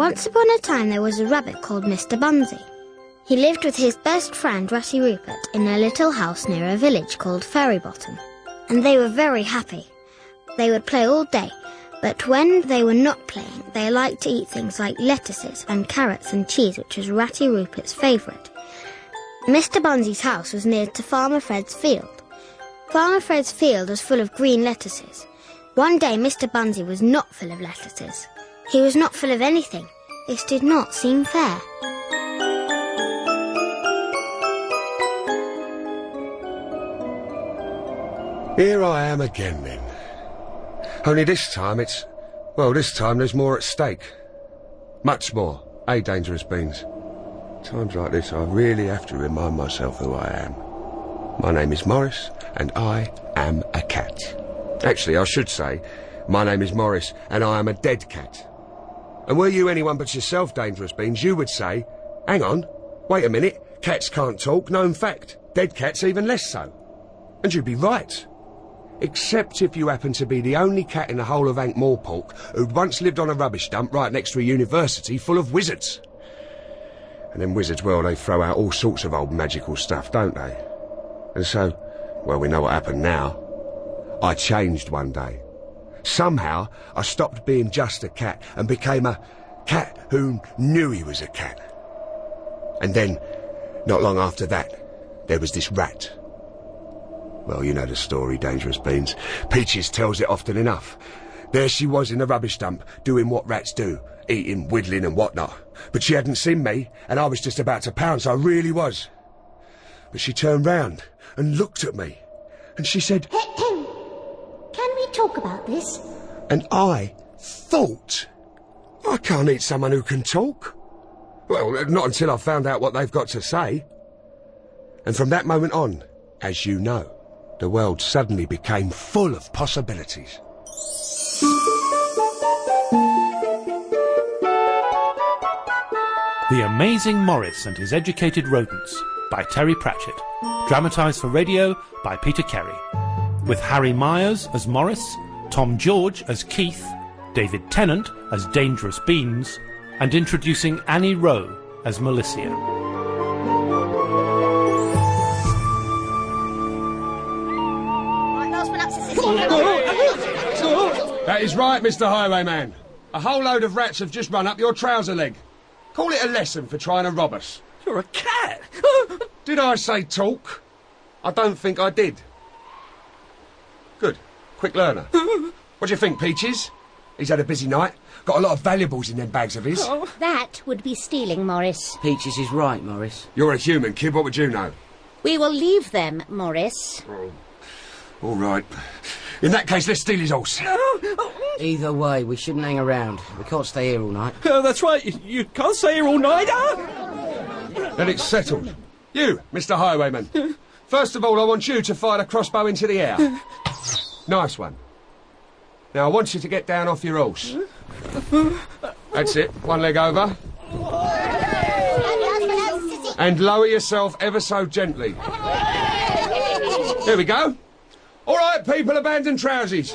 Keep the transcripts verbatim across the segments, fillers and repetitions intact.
Once upon a time there was a rabbit called Mister Bunsey. He lived with his best friend Ratty Rupert in a little house near a village called Fairy Bottom, and they were very happy. They would play all day, but when they were not playing, they liked to eat things like lettuces and carrots and cheese, which was Ratty Rupert's favourite. Mister Bunsey's house was near to Farmer Fred's field. Farmer Fred's field was full of green lettuces. One day Mister Bunsey was not full of lettuces. He was not full of anything. This did not seem fair. Here I am again, then. Only this time it's... Well, this time there's more at stake. Much more, eh, Dangerous Beans? Times like this, I really have to remind myself who I am. My name is Morris, and I am a cat. Actually, I should say, my name is Morris, and I am a dead cat. And were you anyone but yourself, Dangerous Beans, you would say, hang on, wait a minute, cats can't talk, known fact. Dead cats even less so. And you'd be right. Except if you happen to be the only cat in the whole of Ankh-Morpork who'd once lived on a rubbish dump right next to a university full of wizards. And them wizards, well, they throw out all sorts of old magical stuff, don't they? And so, well, we know what happened now. I changed one day. Somehow, I stopped being just a cat and became a cat who knew he was a cat. And then, not long after that, there was this rat. Well, you know the story, Dangerous Beans. Peaches tells it often enough. There she was in the rubbish dump, doing what rats do, eating, whittling and whatnot. But she hadn't seen me, and I was just about to pounce, I really was. But she turned round and looked at me, and she said... Can we talk about this? And I thought, I can't eat someone who can talk. Well, not until I found out what they've got to say. And from that moment on, as you know, the world suddenly became full of possibilities. The Amazing Morris and His Educated Rodents by Terry Pratchett. Dramatised for radio by Peter Carey. With Harry Myers as Morris, Tom George as Keith, David Tennant as Dangerous Beans, and introducing Annie Rowe as Malicia. That is right, Mister Highwayman. A whole load of rats have just run up your trouser leg. Call it a lesson for trying to rob us. You're a cat. Did I say talk? I don't think I did. Good. Quick learner. What do you think, Peaches? He's had a busy night. Got a lot of valuables in them bags of his. Oh. That would be stealing, Morris. Peaches is right, Morris. You're a human, kid. What would you know? We will leave them, Morris. Oh. All right. In that case, let's steal his horse. Either way, we shouldn't hang around. We can't stay here all night. Oh, that's right. You, you can't stay here all night, huh? Then it's settled. You, Mister Highwayman. First of all, I want you to fire the crossbow into the air. Nice one. Now, I want you to get down off your horse. That's it. One leg over. And lower yourself ever so gently. There we go. All right, people, abandon trousies.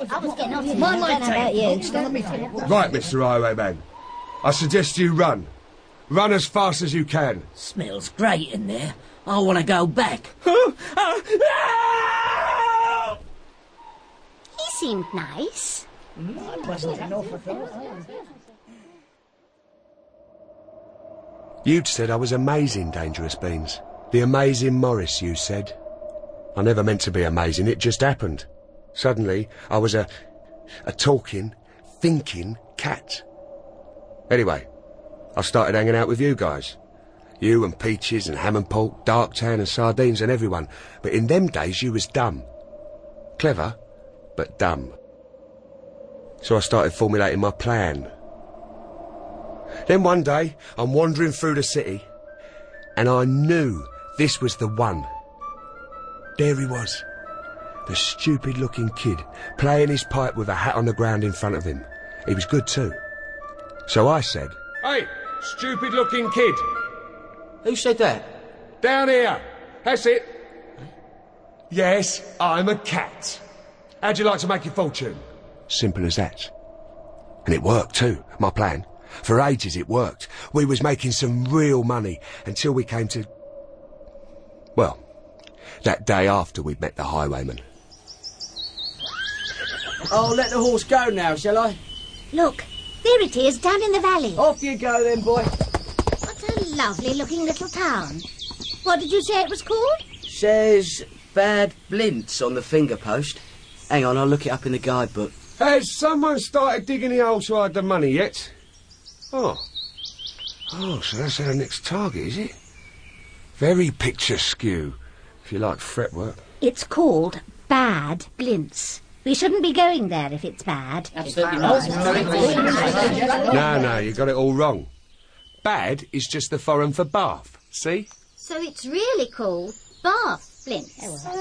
Right, Mister Highwayman. I suggest you run. Run as fast as you can. Smells great in there. I want to go back. He seemed nice. You'd said I was amazing, Dangerous Beans. The amazing Morris, you said. I never meant to be amazing, it just happened. Suddenly, I was a... a talking, thinking cat. Anyway, I started hanging out with you guys. You and Peaches and Ham and Pork, Darktown and Sardines and everyone. But in them days, you was dumb. Clever, but dumb. So I started formulating my plan. Then one day, I'm wandering through the city, and I knew this was the one. There he was, the stupid-looking kid, playing his pipe with a hat on the ground in front of him. He was good too. So I said, "Hey, stupid-looking kid." Who said that? Down here. That's it. Yes, I'm a cat. How'd you like to make your fortune? Simple as that. And it worked too, my plan. For ages it worked. We was making some real money until we came to... well, that day after we'd met the highwayman. I'll let the horse go now, shall I? Look, there it is, down in the valley. Off you go then, boy. What a lovely-looking little town. What did you say it was called? Says Bad Blints on the finger post. Hang on, I'll look it up in the guidebook. Has someone started digging the hole to hide the money yet? Oh. Oh, so that's our next target, is it? Very picture-skew, if you like fretwork. It's called Bad Blints. We shouldn't be going there if it's bad. Absolutely not. No, no, you got it all wrong. Bad is just the foreign for bath, see? So it's really called Bath Blints.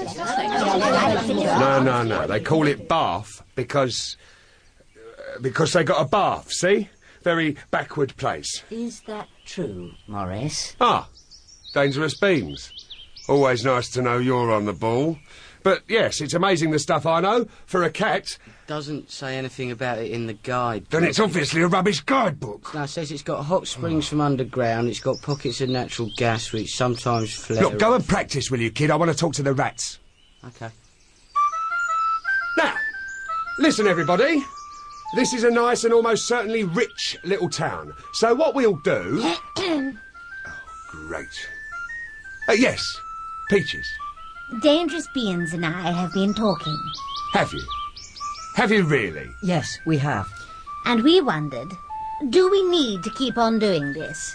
No, no, no, they call it bath because... Uh, because they got a bath, see? Very backward place. Is that true, Morris? Ah, dangerous beans. Always nice to know you're on the ball. But yes, it's amazing the stuff I know for a cat. Doesn't say anything about it in the guide. Then it's obviously a rubbish guidebook. No, it says it's got hot springs from underground, it's got pockets of natural gas which sometimes flare... Look, go and practice, will you, kid? I want to talk to the rats. OK. Now, listen, everybody. This is a nice and almost certainly rich little town. So what we'll do... oh, great. Uh, yes, Peaches. Dangerous Beans and I have been talking. Have you? Have you really? Yes, we have. And we wondered, do we need to keep on doing this?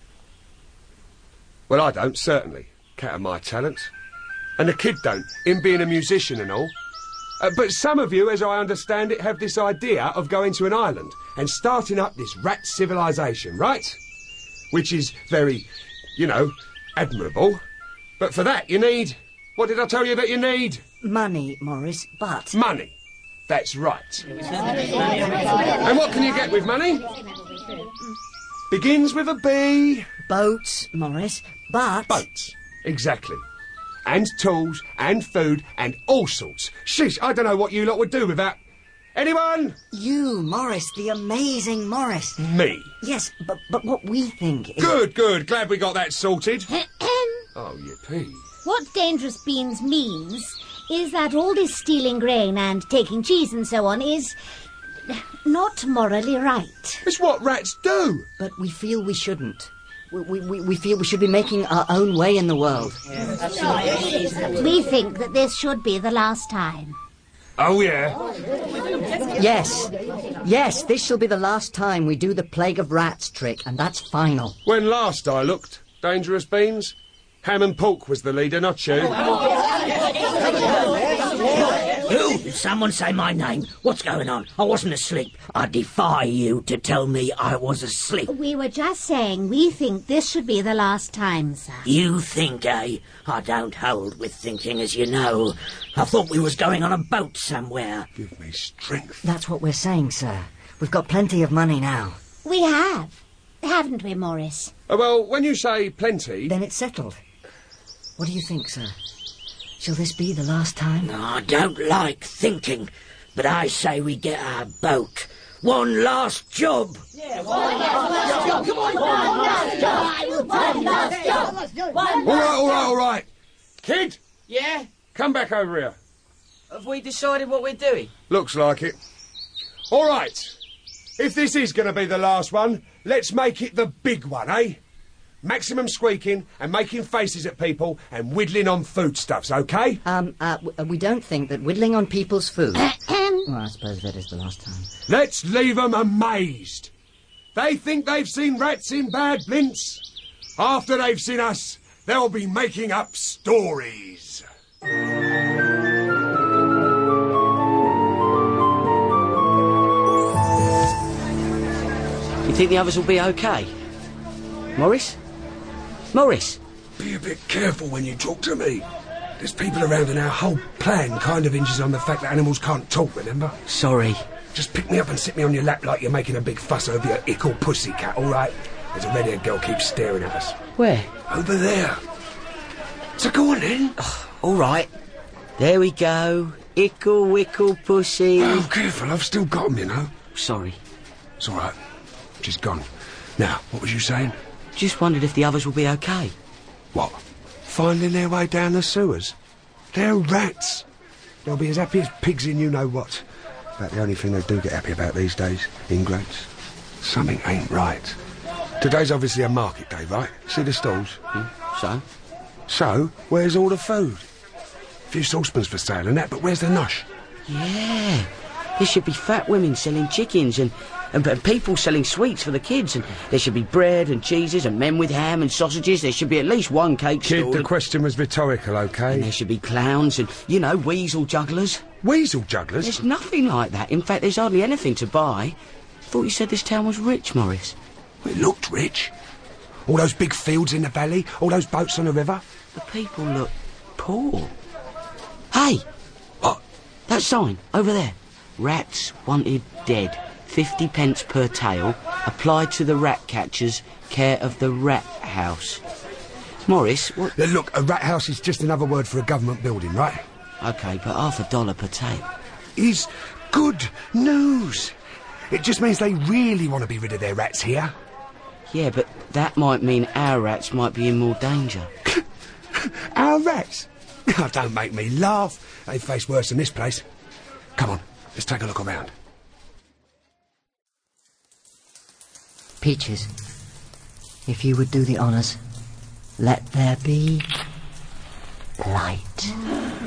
Well, I don't, certainly. Cat of my talents. And the kid don't, him being a musician and all. Uh, but some of you, as I understand it, have this idea of going to an island and starting up this rat civilization, right? Which is very, you know, admirable. But for that, you need... what did I tell you that you need? Money, Morris, but... Money. That's right. And what can you get with money? Begins with a B. Boats, Morris, but... Boats. Exactly. And tools, and food, and all sorts. Sheesh, I don't know what you lot would do without... anyone? You, Morris, the amazing Morris. Me? Yes, but, but what we think is... Good, good. Glad we got that sorted. Oh, yippee. What Dangerous Beans means is that all this stealing grain and taking cheese and so on is not morally right. It's what rats do. But we feel we shouldn't. We, we, we feel we should be making our own way in the world. We think that this should be the last time. Oh, yeah? Yes. Yes, this shall be the last time we do the Plague of Rats trick, and that's final. When last I looked, Dangerous Beans, Ham and Pork was the leader, not you. Who? Did someone say my name? What's going on? I wasn't asleep. I defy you to tell me I was asleep. We were just saying we think this should be the last time, sir. You think, eh? I don't hold with thinking, as you know. I thought we was going on a boat somewhere. Give me strength. That's what we're saying, sir. We've got plenty of money now. We have, haven't we, Morris? Uh, well, when you say plenty... Then it's settled. What do you think, sir? Shall this be the last time? I don't like thinking, but I say we get our boat. One last job. Yeah, one last job. Come on, one last job. One last job. All right, all right, all right. Kid? Yeah? Come back over here. Have we decided what we're doing? Looks like it. All right. If this is going to be the last one, let's make it the big one, eh? Maximum squeaking and making faces at people and whittling on foodstuffs, OK? Um, uh, w- we don't think that whittling on people's food... well, I suppose that is the last time. Let's leave them amazed. They think they've seen rats in Bad Blints. After they've seen us, they'll be making up stories. You think the others will be OK? Morris? Morris? Be a bit careful when you talk to me. There's people around and our whole plan kind of hinges on the fact that animals can't talk, remember? Sorry. Just pick me up and sit me on your lap like you're making a big fuss over your ickle pussycat, all right? There's a red-haired girl keeps staring at us. Where? Over there. So go on then. Oh, all right. There we go. Ickle, wickle, pussy. Oh, careful, I've still got 'em, you know. Sorry. It's all right. She's gone. Now, what was you saying? Just wondered if the others will be okay. What? Finding their way down the sewers? They're rats. They'll be as happy as pigs in you-know-what. About the only thing they do get happy about these days, ingrates. Something ain't right. Today's obviously a market day, right? See the stalls? Hmm. So? So, where's all the food? A few saucepans for sale and that, but where's the nosh? Yeah. There should be fat women selling chickens and, and, and people selling sweets for the kids. And there should be bread and cheeses and men with ham and sausages. There should be at least one cake Kid, stall. the question was rhetorical, OK? And there should be clowns and, you know, weasel jugglers. Weasel jugglers? There's nothing like that. In fact, there's hardly anything to buy. Thought you said this town was rich, Morris. Well, it looked rich. All those big fields in the valley, all those boats on the river. The people look poor. Hey! What? That sign, over there. Rats wanted dead. Fifty pence per tail. Applied to the rat catchers. Care of the rat house. Morris, what... Now, look, a rat house is just another word for a government building, right? OK, but half a dollar per tail. Is good news. It just means they really want to be rid of their rats here. Yeah, but that might mean our rats might be in more danger. Our rats? Oh, don't make me laugh. They face worse than this place. Come on, let's take a look around. Peaches, if you would do the honours, let there be light.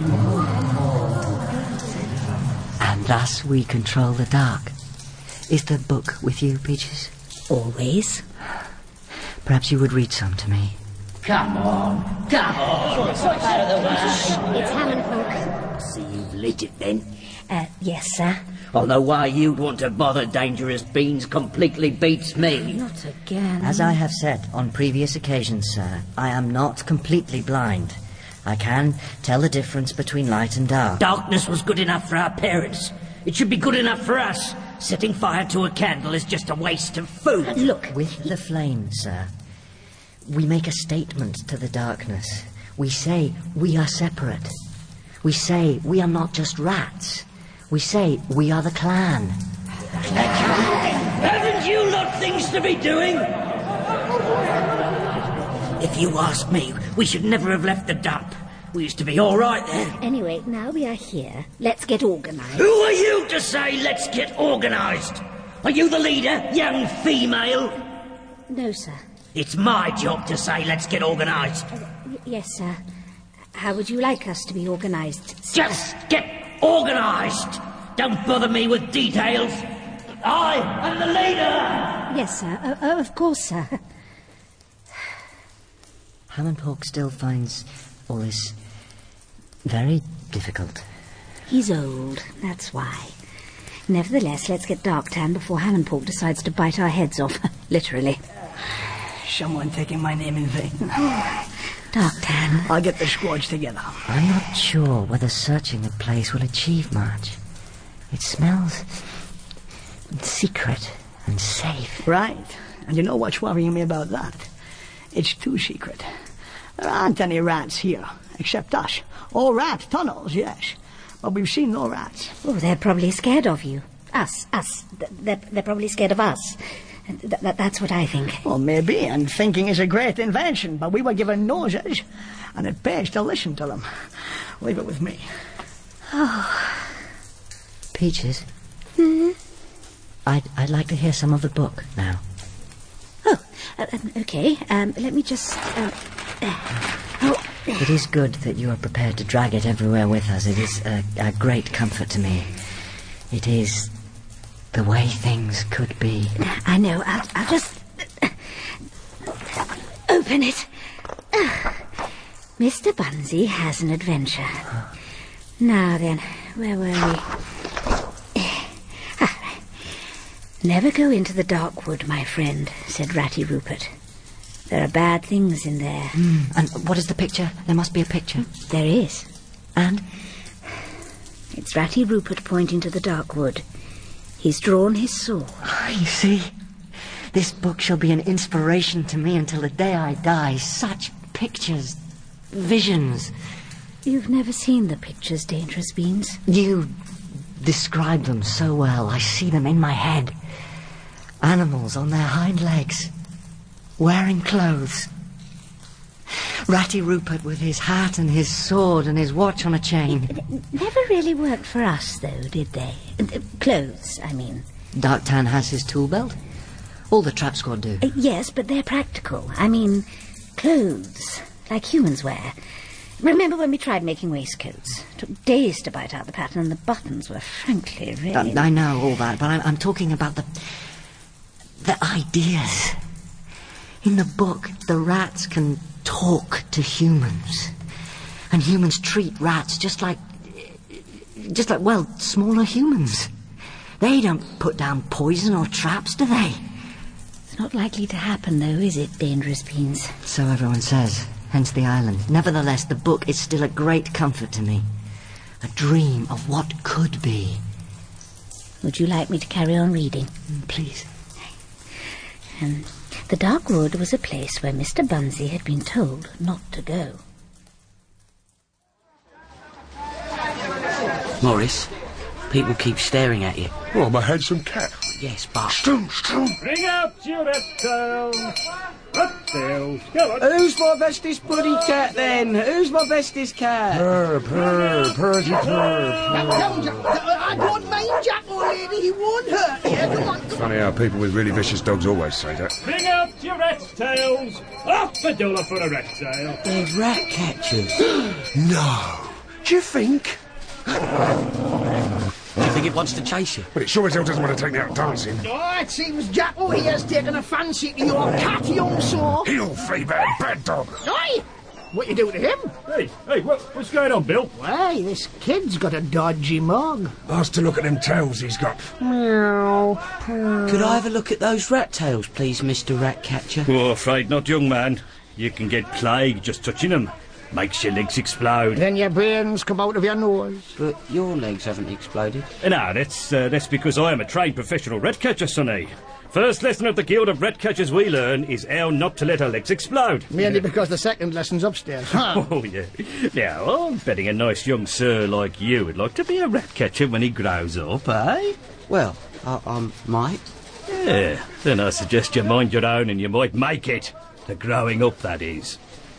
And thus we control the dark. Is the book with you, Peaches? Always. Perhaps you would read some to me. Come on, come on. It's Hammond Hook. See, you've lit it then. Uh, yes, sir. Although why you'd want to bother Dangerous Beans completely beats me. Not again. As I have said on previous occasions, sir, I am not completely blind. I can tell the difference between light and dark. Darkness was good enough for our parents. It should be good enough for us. Setting fire to a candle is just a waste of food. Look. With the flame, sir, we make a statement to the darkness. We say we are separate. We say we are not just rats. We say we are the clan. Haven't you lot things to be doing? If you ask me, we should never have left the dump. We used to be all right then. Anyway, now we are here. Let's get organised. Who are you to say let's get organised? Are you the leader, young female? No, sir. It's my job to say let's get organised. Uh, y- yes, sir. How would you like us to be organised, sir? Just get organised. Don't bother me with details. I am the leader. Yes, sir. Oh, oh, of course, sir. Hammond Hawk still finds all this very difficult. He's old, that's why. Nevertheless, let's get Darktan before Hammond Pork decides to bite our heads off. Literally. Someone taking my name in vain. Darktan. I'll get the squads together. I'm not sure whether searching the place will achieve much. It smells secret and safe. Right. And you know what's worrying me about that? It's too secret. There aren't any rats here, except us. All rat tunnels, yes. But we've seen no rats. Oh, they're probably scared of you. Us, us. They're, they're probably scared of us. Th- th- that's what I think. Well, maybe, and thinking is a great invention, but we were given noses, and it pays to listen to them. Leave it with me. Oh. Peaches? Hmm? I'd, I'd like to hear some of the book now. Oh, uh, um, okay. Um, let me just... Um, uh, oh. It is good that you are prepared to drag it everywhere with us. It is a, a great comfort to me. It is the way things could be. I know. I'll, I'll just... Uh, open it. Uh, Mister Bunsey has an adventure. Now then, where were we? Ah, never go into the dark wood, my friend, said Ratty Rupert. There are bad things in there. Mm. And what is the picture? There must be a picture. There is. And? It's Ratty Rupert pointing to the dark wood. He's drawn his sword. Oh, you see, this book shall be an inspiration to me until the day I die. Such pictures, visions. You've never seen the pictures, Dangerous Beans? You describe them so well. I see them in my head. Animals on their hind legs, wearing clothes. Ratty Rupert with his hat and his sword and his watch on a chain. It never really worked for us, though, did they? Uh, clothes, I mean. Darktan has his tool belt. All the trap squad do. Uh, yes, but they're practical. I mean, clothes, like humans wear. Remember when we tried making waistcoats? It took days to bite out the pattern, and the buttons were frankly really... Uh, I know all that, but I'm, I'm talking about the... the ideas. In the book, the rats can talk to humans. And humans treat rats just like... just like, well, smaller humans. They don't put down poison or traps, do they? It's not likely to happen, though, is it, Dangerous Beans? So everyone says. Hence the island. Nevertheless, the book is still a great comfort to me. A dream of what could be. Would you like me to carry on reading? Mm, please. Um, the Dark Wood was a place where Mister Bunsey had been told not to go. Morris, people keep staring at you. Oh, I'm a handsome cat. Yes, but... Stum, stum. Bring out your reptiles. Reptiles, go on. Who's my bestest buddy cat, then? Who's my bestest cat? Purr, purr, purgy purr, purr. I don't mind Jack, old lady. He won't hurt you. Come on, come Funny how people with really vicious dogs always say that. Bring out your reptiles. Half a dollar for a reptile. They're rat catchers. No. Do you think? Do you think it wants to chase you? But it sure as hell doesn't want to take me out dancing. Oh, it seems Jacko here has taken a fancy to your cat, young so. He'll flee bad, bad dog. Oi! What you do to him? Hey, hey, what, what's going on, Bill? Why, this kid's got a dodgy mug. Ask to look at them tails he's got. Meow. Could I have a look at those rat tails, please, Mister Ratcatcher? Oh, afraid not, young man. You can get plague just touching them. Makes your legs explode. Then your brains come out of your nose. But your legs haven't exploded. Uh, no, that's, uh, that's because I am a trained professional rat catcher, sonny. First lesson of the Guild of Rat Catchers we learn is how not to let our legs explode. Merely because the second lesson's upstairs, huh? Oh, yeah. Now, I'm betting a nice young sir like you would like to be a rat catcher when he grows up, eh? Well, I, I might. Yeah, then I suggest you mind your own and you might make it. The growing up, that is.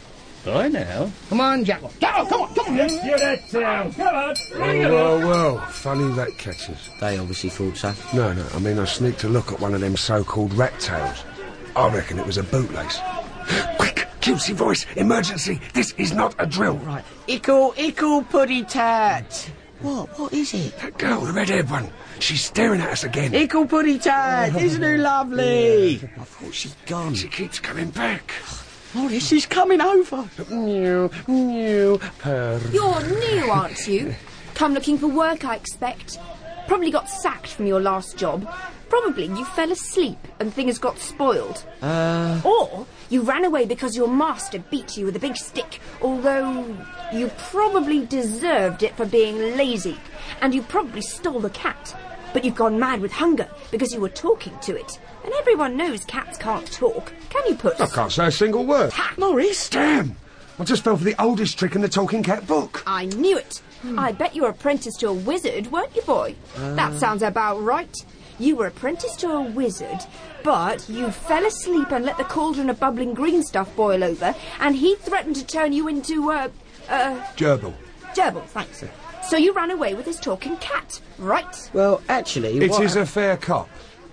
Bye now. Come on, Jacko. Jacko, come on, come on. Let's get that down. Come on. Oh, well, well, funny rat catchers. They obviously thought so. No, no, I mean I sneaked a look at one of them so-called rat tails. I reckon it was a bootlace. Quick, juicy voice, emergency, this is not a drill. Right. Ickle, ickle, puddy tat. What? What is it? That girl, the red-haired one, she's staring at us again. Ickle, puddy tat. Isn't he lovely? I thought she'd gone. She keeps coming back. Morris, she's coming over. Mew, mew, purr. You're new, aren't you? Come looking for work, I expect. Probably got sacked from your last job. Probably you fell asleep and things got spoiled. Uh... Or you ran away because your master beat you with a big stick, although you probably deserved it for being lazy. And you probably stole the cat. But you've gone mad with hunger because you were talking to it. And everyone knows cats can't talk. Can you, Puss? I can't say a single word. Ha! Morris! Damn! I just fell for the oldest trick in the Talking Cat book. I knew it. Hmm. I bet you were apprenticed to a wizard, weren't you, boy? Uh... That sounds about right. You were apprenticed to a wizard, but you fell asleep and let the cauldron of bubbling green stuff boil over, and he threatened to turn you into, uh, uh... Gerbil. Gerbil, thanks. So you ran away with his talking cat, right? Well, actually... It what... is a fair cop.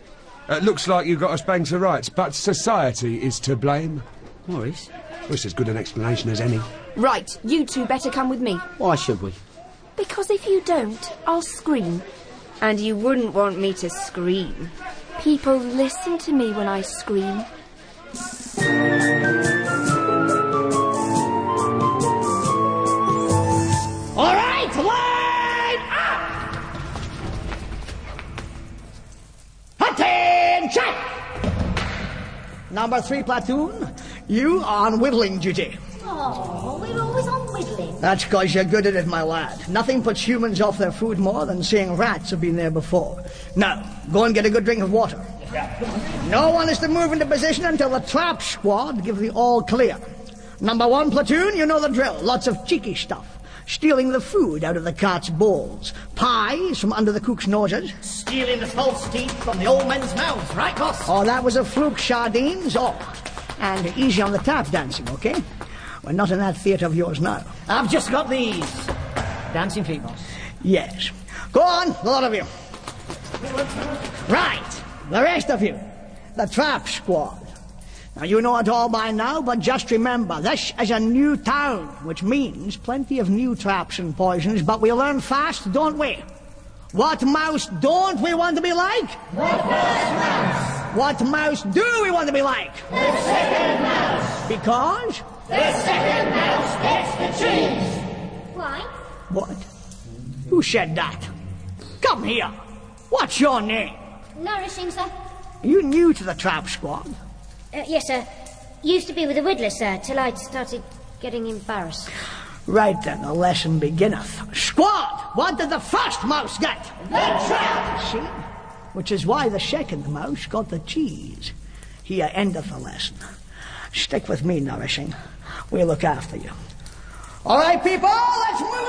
It looks like you got us banged to rights, but society is to blame. Morris? Well, it's as good an explanation as any. Right, you two better come with me. Why should we? Because if you don't, I'll scream. And you wouldn't want me to scream. People listen to me when I scream. All right, line up! Attention! Number three platoon, you are on whittling duty. Oh, we're always on whittling. That's because you're good at it, my lad. Nothing puts humans off their food more than seeing rats have been there before. Now, go and get a good drink of water. No one is to move into position until the trap squad give the all clear. Number one platoon, you know the drill. Lots of cheeky stuff. Stealing the food out of the cart's bowls. Pies from under the cook's noses. Stealing the false teeth from the old men's mouths, right, boss? Oh, that was a fluke, sardines. Oh, and easy on the tap dancing, okay? We're not in that theatre of yours now. I've just got these. Dancing feet, boss. Yes. Go on, the lot of you. Right, the rest of you. The Trap Squad. Now, you know it all by now, but just remember, this is a new town, which means plenty of new traps and poisons, but we learn fast, don't we? What mouse don't we want to be like? The first mouse. What mouse do we want to be like? The second mouse. Because? The second mouse gets the cheese. Why? What? Who said that? Come here. What's your name? Nourishing, sir. Are you new to the Trap Squad? Uh, yes, sir. Used to be with the Whittler, sir, till I started getting embarrassed. Right then, the lesson beginneth. Squad! What did the first mouse get? The trap! See? Which is why the second mouse got the cheese. Here endeth the lesson. Stick with me, Nourishing. We'll look after you. All right, people, let's move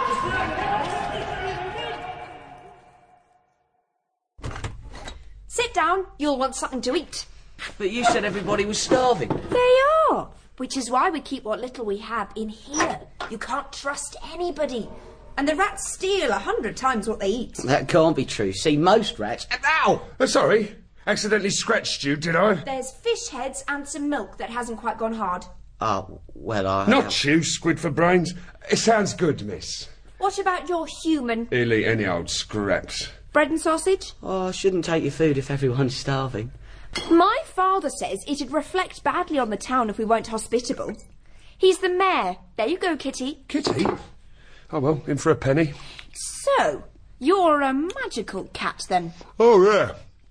on! Sit down. You'll want something to eat. But you said everybody was starving. They are. Which is why we keep what little we have in here. You can't trust anybody. And the rats steal a hundred times what they eat. That can't be true. See, most rats... Ow! Oh, sorry. Accidentally scratched you, did I? There's fish heads and some milk that hasn't quite gone hard. Oh, well, I... Not you, Squid for Brains. It sounds good, miss. What about your human? He'll eat any old scraps. Bread and sausage? Oh, I shouldn't take your food if everyone's starving. My father says it'd reflect badly on the town if we weren't hospitable. He's the mayor. There you go, Kitty. Kitty? Oh, well, in for a penny. So, you're a magical cat, then? Oh, yeah.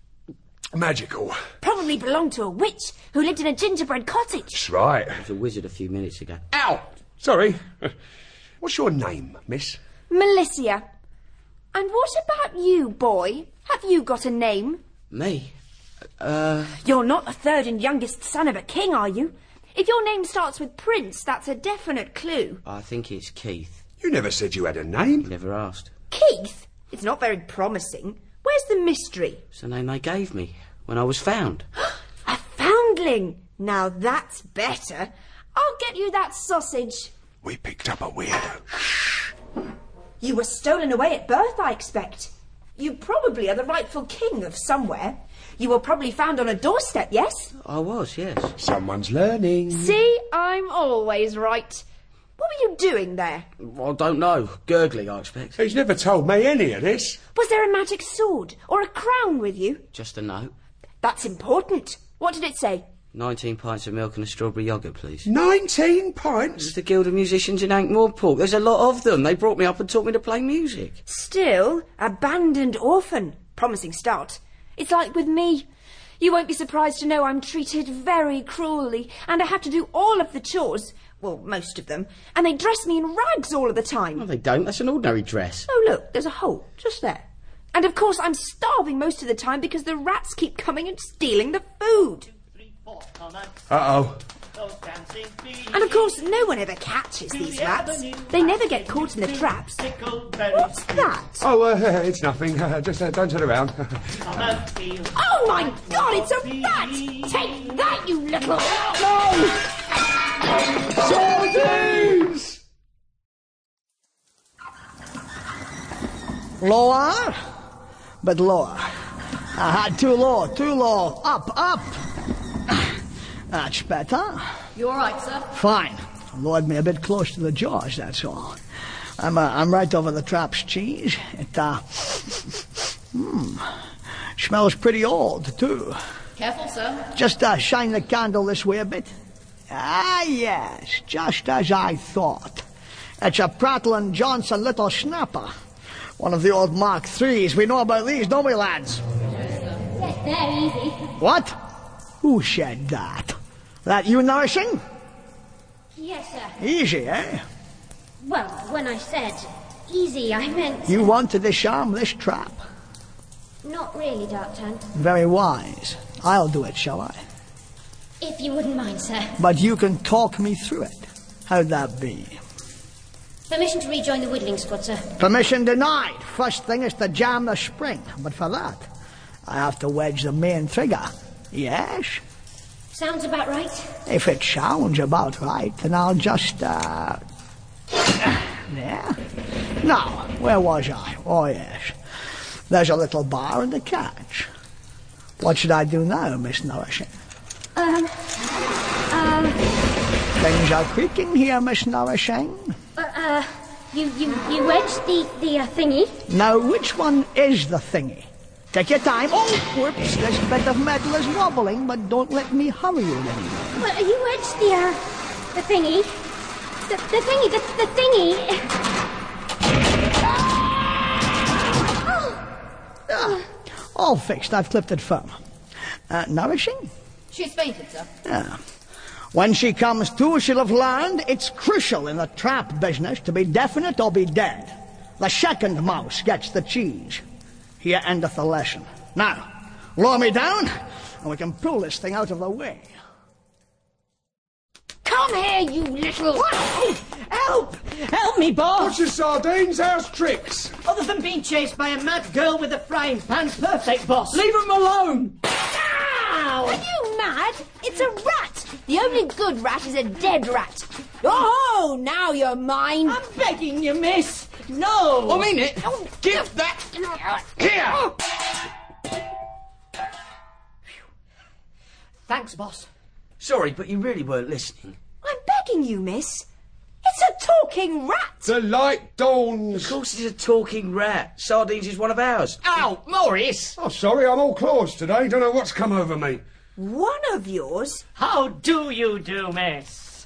Magical. Probably belonged to a witch who lived in a gingerbread cottage. That's right. There was a wizard a few minutes ago. Ow! Sorry. What's your name, miss? Melissa. And what about you, boy? Have you got a name? Me? Uh... You're not the third and youngest son of a king, are you? If your name starts with Prince, that's a definite clue. I think it's Keith. You never said you had a name. You never asked. Keith? It's not very promising. Where's the mystery? It's the name they gave me when I was found. A foundling! Now that's better. I'll get you that sausage. We picked up a weirdo. Shh. You were stolen away at birth, I expect. You probably are the rightful king of somewhere. You were probably found on a doorstep, yes? I was, yes. Someone's learning. See, I'm always right. What were you doing there? I don't know. Gurgling, I expect. He's never told me any of this. Was there a magic sword or a crown with you? Just a note. That's important. What did it say? Nineteen pints of milk and a strawberry yoghurt, please. Nineteen pints? It's the Guild of Musicians in Ankh-Morpork. There's a lot of them. They brought me up and taught me to play music. Still, abandoned orphan. Promising start. It's like with me. You won't be surprised to know I'm treated very cruelly, and I have to do all of the chores. Well, most of them. And they dress me in rags all of the time. No, they don't. That's an ordinary dress. Oh, look, there's a hole just there. And of course I'm starving most of the time because the rats keep coming and stealing the food. Uh-oh. And of course no one ever catches these rats. They never get caught in the traps. What's that? Oh, uh, it's nothing. Uh, just uh, don't turn around. Oh, my God, it's a rat! Take that, you little... No! Sardines! Lower, but lower. Uh, too low, too low. Up, up. That's better. You all right, sir? Fine. Lowered me a bit close to the jaws, that's all. I'm, uh, I'm right over the trap's cheese. It, uh... Hmm. Smells pretty old, too. Careful, sir. Just, uh, shine the candle this way a bit. Ah, yes. Just as I thought. It's a Prattle and Johnson little snapper. One of the old Mark threes. We know about these, don't we, lads? Yes, they're easy. What? Who said that? That you, Nourishing? Yes, sir. Easy, eh? Well, when I said easy, I meant... You want to disarm this trap? Not really, Darkton. Very wise. I'll do it, shall I? If you wouldn't mind, sir. But you can talk me through it. How'd that be? Permission to rejoin the whittling squad, sir. Permission denied. First thing is to jam the spring. But for that, I have to wedge the main trigger. Yes? Sounds about right. If it sounds about right, then I'll just, uh... yeah. Now, where was I? Oh, yes. There's a little bar and the catch. What should I do now, Miss Nourishing? Um... Um... Things are creaking here, Miss Nourishing. Uh, uh you, you, you wedged the, the uh, thingy. Now, which one is the thingy? Take your time. Oh, whoops, this bit of metal is wobbling, but don't let me hurry you anymore. Well, you wedged the, uh, the thingy. The, the thingy, the, the thingy. Ah, all fixed. I've clipped it firm. Uh, nourishing? She's fainted, sir. Yeah. When she comes to, she'll have learned it's crucial in the trap business to be definite or be dead. The second mouse gets the cheese. Here endeth the lesson. Now, lower me down, and we can pull this thing out of the way. Come here, you little... Help! Help me, boss! What's your sardines? How's tricks? Other than being chased by a mad girl with a frying pan, perfect, boss. Leave him alone! Ow! Are you mad? It's a rat! The only good rat is a dead rat. Oh, now you're mine. I'm begging you, miss. No! I mean it. Oh, Give that here! Thanks, boss. Sorry, but you really weren't listening. I'm begging you, miss. It's a talking rat. The light dawns. Of course it's a talking rat. Sardines is one of ours. Ow, Morris! Oh, sorry, I'm all claws today. Don't know what's come over me. One of yours? How do you do, miss?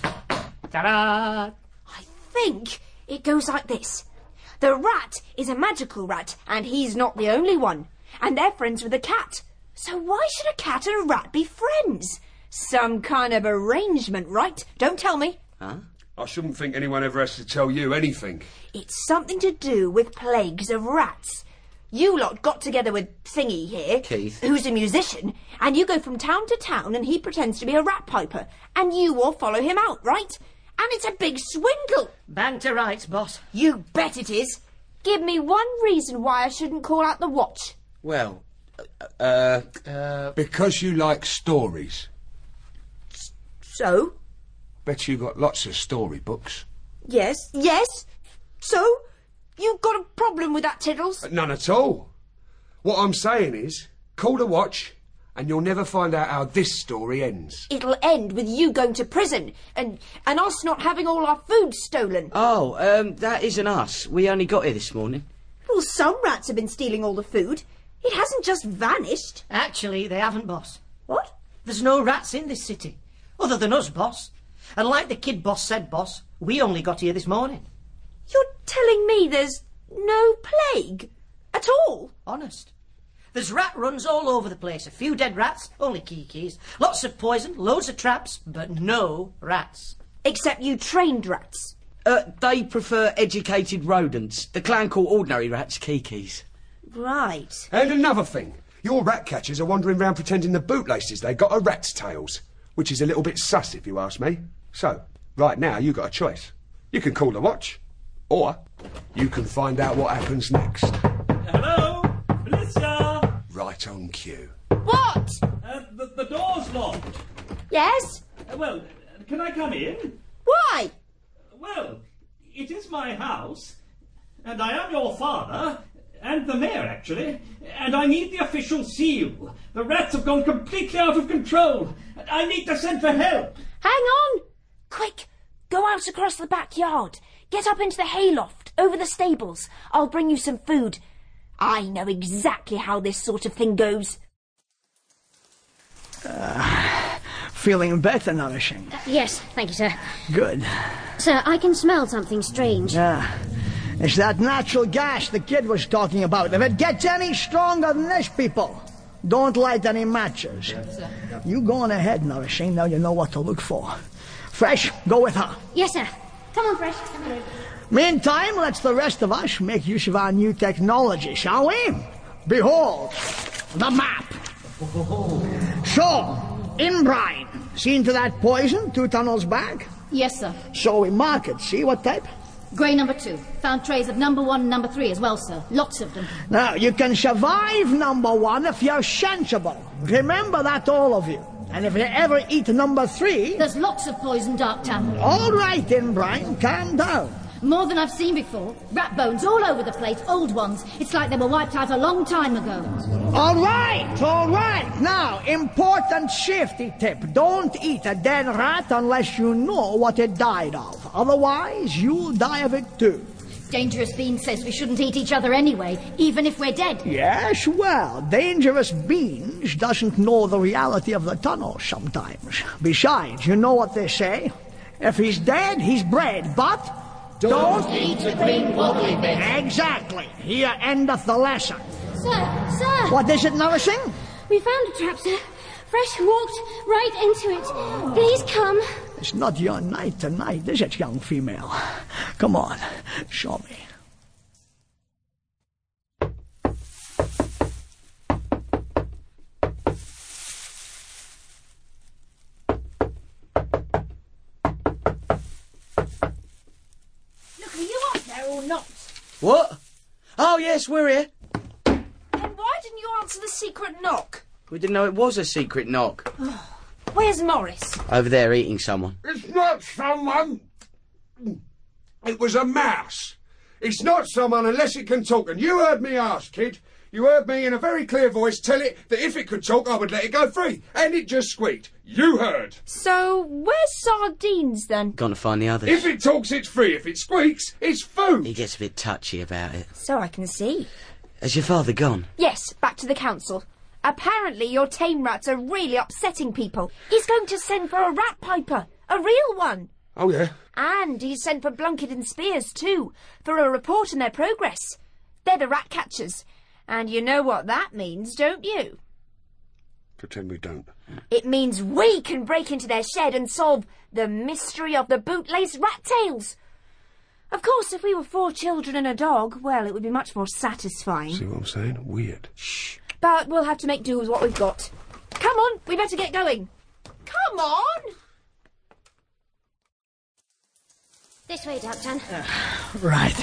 Ta-da! I think it goes like this. The rat is a magical rat, and he's not the only one. And they're friends with a cat. So why should a cat and a rat be friends? Some kind of arrangement, right? Don't tell me. Huh? I shouldn't think anyone ever has to tell you anything. It's something to do with plagues of rats. You lot got together with Thingy here, Keith, who's a musician, and you go from town to town and he pretends to be a rat piper, and you all follow him out, right? And it's a big swindle. Bang to rights, boss. You bet it is. Give me one reason why I shouldn't call out the watch. Well, uh, uh... because you like stories. So? Bet you got lots of storybooks. Yes, yes. So? You got a problem with that, Tiddles? None at all. What I'm saying is, call the watch, and you'll never find out how this story ends. It'll end with you going to prison, and and us not having all our food stolen. Oh, um, that isn't us. We only got here this morning. Well, some rats have been stealing all the food. It hasn't just vanished. Actually, they haven't, boss. What? There's no rats in this city. Other than us, boss. And like the kid boss said, boss, we only got here this morning. You're telling me there's no plague? At all? Honest. There's rat runs all over the place. A few dead rats, only kikis. Lots of poison, loads of traps, but no rats. Except you trained rats. Uh, they prefer educated rodents. The clan call ordinary rats kikis. Right. And another thing. Your rat catchers are wandering round pretending the bootlaces they got are rat's tails. Which is a little bit sus, if you ask me. So, right now, you got a choice. You can call the watch, or you can find out what happens next. Hello? Melissa? Right on cue. What? Uh, the, the door's locked. Yes? Uh, well, can I come in? Why? Well, it is my house, and I am your father, and the mayor, actually, and I need the official seal. The rats have gone completely out of control. I need to send for help. Hang on! Quick, go out across the backyard. Get up into the hayloft, over the stables. I'll bring you some food. I know exactly how this sort of thing goes. Uh, feeling better, Nourishing? Uh, yes, thank you, sir. Good. Sir, I can smell something strange. Yeah. It's that natural gas the kid was talking about. If it gets any stronger than this, people, don't light any matches. Yes, sir. You go on ahead, Nourishing. Now you know what to look for. Fresh, go with her. Yes, sir. Come on, Fresh. Come on. Meantime, let's the rest of us make use of our new technology, shall we? Behold, the map. So, in brine, seen to that poison two tunnels back? Yes, sir. So we mark it, see what type? Grey number two. Found trays of number one and number three as well, sir. Lots of them. Now, you can survive number one if you're sensible. Remember that, all of you. And if you ever eat number three... There's lots of poison, Darktown. All right, then, Brian, calm down. More than I've seen before. Rat bones all over the place, old ones. It's like they were wiped out a long time ago. All right, all right. Now, important safety tip. Don't eat a dead rat unless you know what it died of. Otherwise, you'll die of it too. Dangerous Bean says we shouldn't eat each other anyway, even if we're dead. Yes, well, Dangerous Beans doesn't know the reality of the tunnel sometimes. Besides, you know what they say? If he's dead, he's bred, but... Don't, Don't eat the green wobbly bit. Exactly. Here endeth the lesson. Sir, sir. What is it, Nourishing? We found a trap, sir. Fresh walked right into it. Please come. It's not your night tonight, is it, young female? Come on, show me. Not. What? Oh, yes, we're here. Then why didn't you answer the secret knock? We didn't know it was a secret knock. Where's Morris? Over there eating someone. It's not someone. It was a mouse. It's not someone unless it can talk. And you heard me ask, kid. You heard me in a very clear voice tell it that if it could talk, I would let it go free. And it just squeaked. You heard. So, where's Sardines, then? Gone to find the others. If it talks, it's free. If it squeaks, it's food. He gets a bit touchy about it. So I can see. Has your father gone? Yes, back to the council. Apparently your tame rats are really upsetting people. He's going to send for a rat piper. A real one. Oh, yeah? And he's sent for Blunkett and Spears, too, for a report on their progress. They're the rat catchers. And you know what that means, don't you? Pretend we don't. It means we can break into their shed and solve the mystery of the bootlace rat tails. Of course, if we were four children and a dog, well, it would be much more satisfying. See what I'm saying? Weird. Shh. But we'll have to make do with what we've got. Come on, we better get going. Come on! This way, Darktown. Uh, right.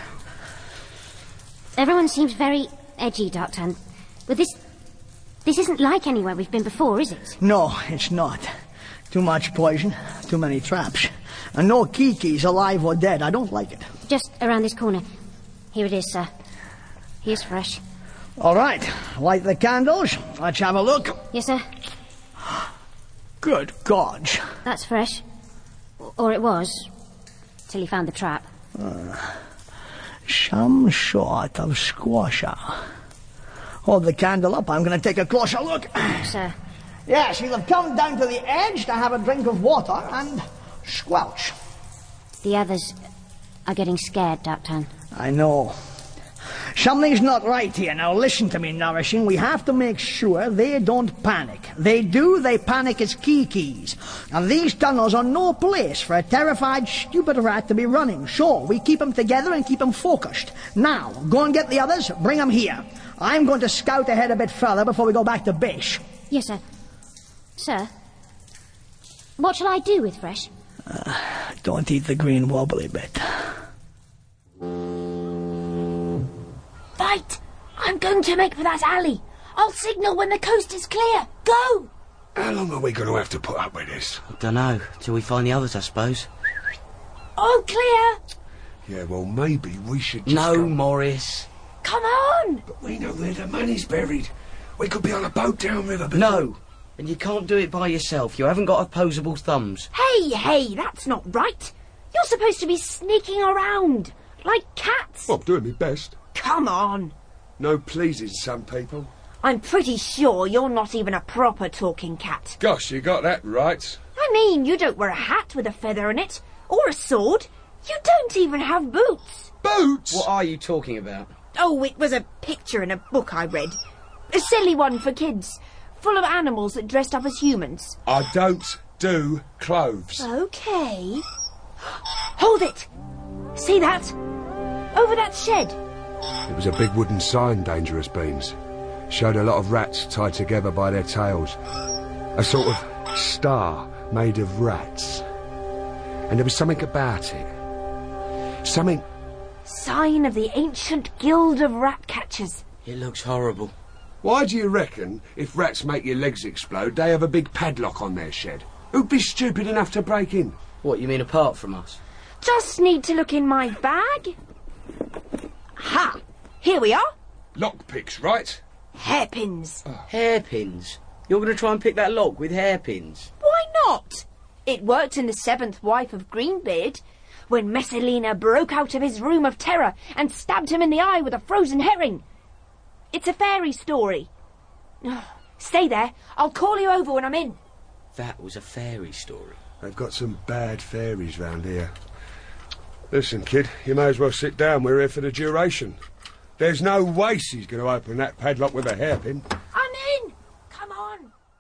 Everyone seems very edgy, Darktown. But this... This isn't like anywhere we've been before, is it? No, it's not. Too much poison, too many traps. And no Kikis, alive or dead. I don't like it. Just around this corner. Here it is, sir. Here's fresh. All right. Light the candles. Let's have a look. Yes, sir. Good God. That's fresh. Or it was. Till he found the trap. Uh, some sort of squasher. Hold the candle up. I'm going to take a closer look. Sir. Yes, he'll have come down to the edge to have a drink of water and squelch. The others are getting scared, Darktown. I know. Something's not right here. Now listen to me, Nourishing. We have to make sure they don't panic. They do, they panic as Kikis. And these tunnels are no place for a terrified, stupid rat to be running. So we keep them together and keep them focused. Now, go and get the others. Bring them here. I'm going to scout ahead a bit further before we go back to base. Yes, sir. Sir, what shall I do with fresh? Uh, don't eat the green wobbly bit. Right, I'm going to make for that alley. I'll signal when the coast is clear. Go! How long are we going to have to put up with this? I don't know, till we find the others, I suppose. All clear? Yeah, well, maybe we should just No, go... Morris. Come on! But we know where the money's buried. We could be on a boat downriver, but... No, and you can't do it by yourself. You haven't got opposable thumbs. Hey, hey, that's not right. You're supposed to be sneaking around, like cats. Well, I'm doing my best. Come on. No pleasing some people. I'm pretty sure you're not even a proper talking cat. Gosh, you got that right. I mean, you don't wear a hat with a feather in it, or a sword. You don't even have boots. Boots? What are you talking about? Oh, it was a picture in a book I read. A silly one for kids, full of animals that dressed up as humans. I don't do clothes. Okay. Hold it! See that? Over that shed. It was a big wooden sign, Dangerous Beans. Showed a lot of rats tied together by their tails. A sort of star made of rats. And there was something about it. Something... Sign of the ancient guild of rat catchers. It looks horrible. Why do you reckon, if rats make your legs explode, they have a big padlock on their shed? Who'd be stupid enough to break in? What, you mean apart from us? Just need to look in my bag. Ha! Here we are. Lockpicks, right? Hairpins. Oh. Hairpins? You're going to try and pick that lock with hairpins? Why not? It worked in The Seventh Wife of Greenbeard, when Messalina broke out of his room of terror and stabbed him in the eye with a frozen herring. It's a fairy story. Stay there. I'll call you over when I'm in. That was a fairy story. They've got some bad fairies round here. Listen, kid, you may as well sit down. We're here for the duration. There's no way she's going to open that padlock with a hairpin. I'm in! Come on!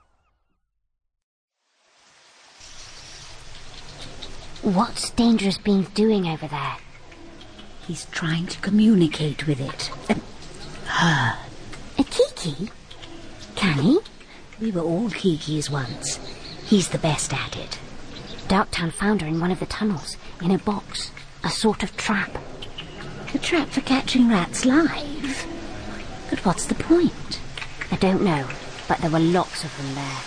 What's Dangerous Beans doing over there? He's trying to communicate with it. Uh, her. A Kiki? Can he? We were all Kikis once. He's the best at it. Darktown found her in one of the tunnels, in a box. A sort of trap. A trap for catching rats live? But what's the point? I don't know, but there were lots of them there.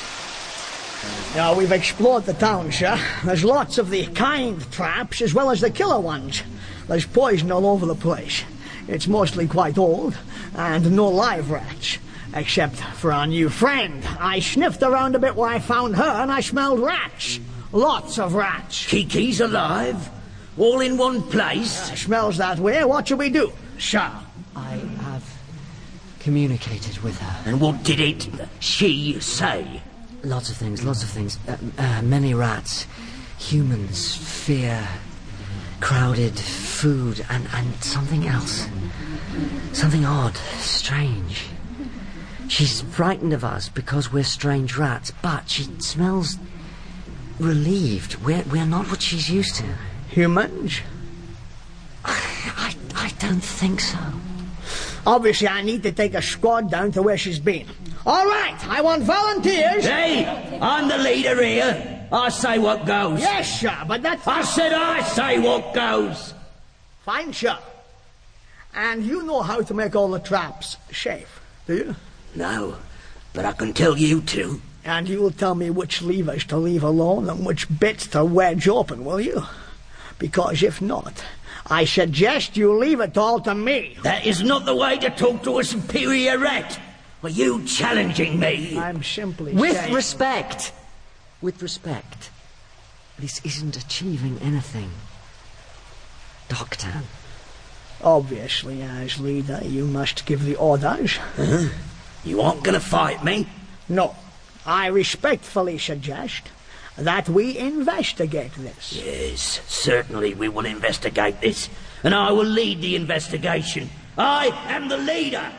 Now, we've explored the town, sir. There's lots of the kind traps as well as the killer ones. There's poison all over the place. It's mostly quite old, and no live rats. Except for our new friend. I sniffed around a bit where I found her, and I smelled rats. Lots of rats. Kiki's alive? All in one place? Uh, smells that way. What shall we do, sir? I have communicated with her. And what did it, she, say? Lots of things, lots of things. Uh, uh, many rats. Humans, fear, crowded, food, and, and something else. Something odd, strange. She's frightened of us because we're strange rats, but she smells relieved. We're, we're not what she's used to. Humans? I, I don't think so. Obviously, I need to take a squad down to where she's been. All right, I want volunteers. Hey, I'm the leader here. I say what goes. Yes, sir, but that's... I said I say what goes. Fine, sir. And you know how to make all the traps safe, do you? No, but I can tell you to. And you will tell me which levers to leave alone and which bits to wedge open, will you? Because if not, I suggest you leave it all to me. That is not the way to talk to a superior rat. Are you challenging me? I'm simply With saying... respect. With respect. This isn't achieving anything. Darktown. Obviously, as leader, you must give the orders. Huh? You aren't going to fight me? No. I respectfully suggest that we investigate this. Yes, certainly we will investigate this, and I will lead the investigation. I am the leader!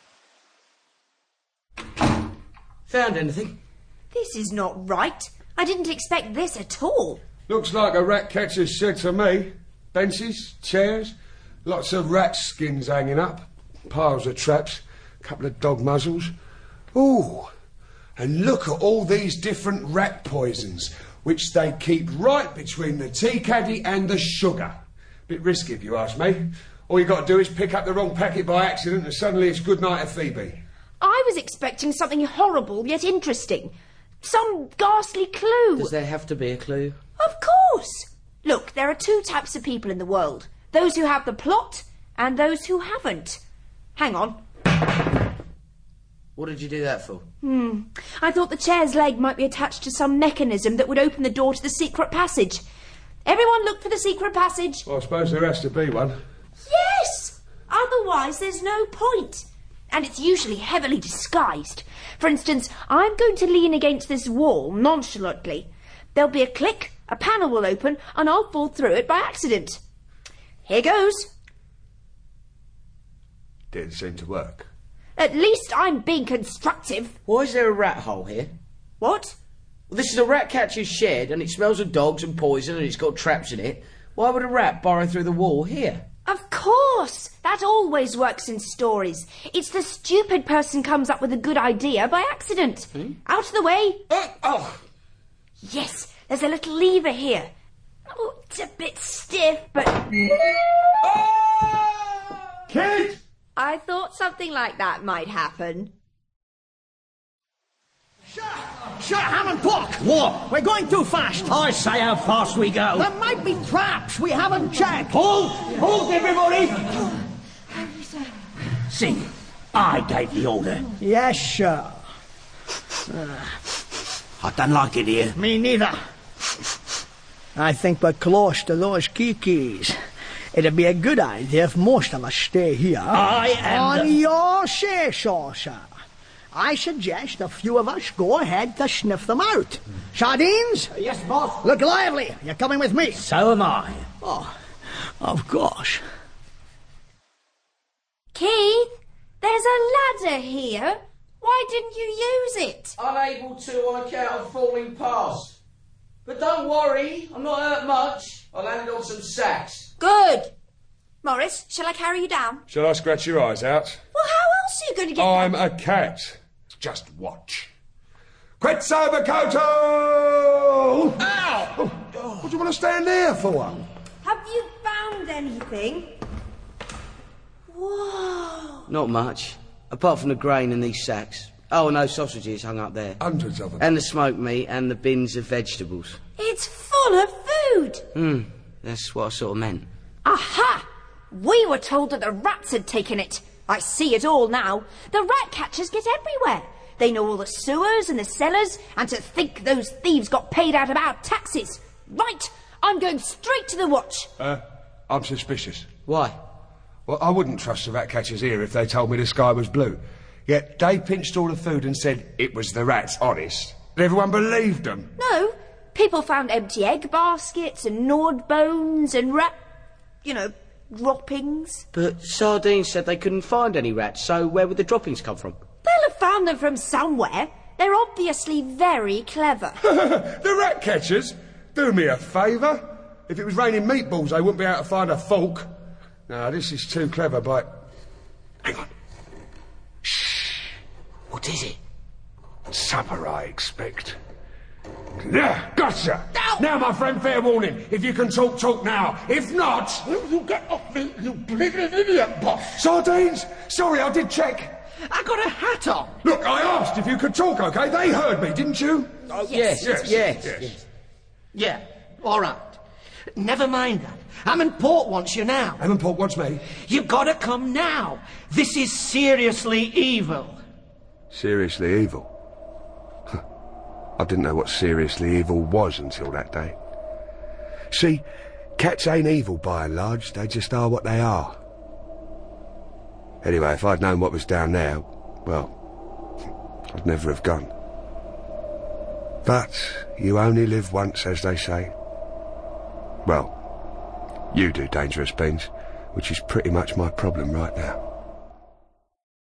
Found anything? This is not right. I didn't expect this at all. Looks like a rat catcher's shed to me. Benches, chairs, lots of rat skins hanging up, piles of traps, a couple of dog muzzles. Ooh, and look at all these different rat poisons, which they keep right between the tea caddy and the sugar. Bit risky if you ask me. All you got to do is pick up the wrong packet by accident and suddenly it's good night to Phoebe. I was expecting something horrible yet interesting. Some ghastly clue. Does there have to be a clue? Of course. Look, there are two types of people in the world. Those who have the plot and those who haven't. Hang on. What did you do that for? Hmm. I thought the chair's leg might be attached to some mechanism that would open the door to the secret passage. Everyone look for the secret passage. Well, I suppose there has to be one. Yes! Otherwise there's no point. And it's usually heavily disguised. For instance, I'm going to lean against this wall nonchalantly. There'll be a click, a panel will open, and I'll fall through it by accident. Here goes. Didn't seem to work. At least I'm being constructive. Why is there a rat hole here? What? Well, this is a rat catcher's shed, and it smells of dogs and poison, and it's got traps in it. Why would a rat burrow through the wall here? Of course! That always works in stories. It's the stupid person comes up with a good idea by accident. Hmm? Out of the way. Oh! oh. Yes, there's a little lever here. Oh, it's a bit stiff, but... Kid! I thought something like that might happen. Sir, Hammond, Pork! What? We're going too fast. I say how fast we go. There might be traps we haven't checked. Hold! Hold, everybody! See, I gave the order. Yes, sir. I don't like it here. Me neither. I think we're close to those kikis. It'd be a good idea if most of us stay here. I am On the... your say-so, sir. I suggest a few of us go ahead to sniff them out. Sardines? Yes, boss. Look lively. You're coming with me. So am I. Oh, of course. Keith, there's a ladder here. Why didn't you use it? Unable to on account of falling past. But don't worry, I'm not hurt much. I landed on some sacks. Good. Morris, shall I carry you down? Shall I scratch your eyes out? Well, how else are you going to get... I'm a cat. Just watch. Quetzalcoatl! Ow! Oh, what do you want to stand there for? Have you found anything? Whoa. Not much. Apart from the grain and these sacks. Oh, no, sausages hung up there. Hundreds of them. And the smoked meat and the bins of vegetables. It's full of food. Hmm, that's what I sort of meant. Aha! We were told that the rats had taken it. I see it all now. The rat catchers get everywhere. They know all the sewers and the cellars, and to think those thieves got paid out of our taxes. Right, I'm going straight to the watch. Uh, I'm suspicious. Why? Well, I wouldn't trust the rat catchers here if they told me the sky was blue. Yet they pinched all the food and said it was the rats, honest. And everyone believed them. No, people found empty egg baskets and gnawed bones and rat... you know, droppings. But Sardines said they couldn't find any rats, so where would the droppings come from? They'll have found them from somewhere. They're obviously very clever. The rat catchers? Do me a favour. If it was raining meatballs, they wouldn't be able to find a fork. No, this is too clever, but... Hang on. Shh. What is it? Supper, I expect. Yeah, gotcha! No. Now, my friend, fair warning. If you can talk, talk now. If not... You get off me, you bleeding idiot, boss. Sardines? Sorry, I did check. I got a hat on. Look, I asked if you could talk, OK? They heard me, didn't you? Oh, yes, yes, yes. yes. yes. Yeah, all right. Never mind that. Hammond Port wants you now. Hammond Port wants me? You've got to come now. This is seriously evil. Seriously evil? I didn't know what seriously evil was until that day. See, cats ain't evil by and large, they just are what they are. Anyway, if I'd known what was down there, well, I'd never have gone. But you only live once, as they say. Well, you do, Dangerous Beans, which is pretty much my problem right now.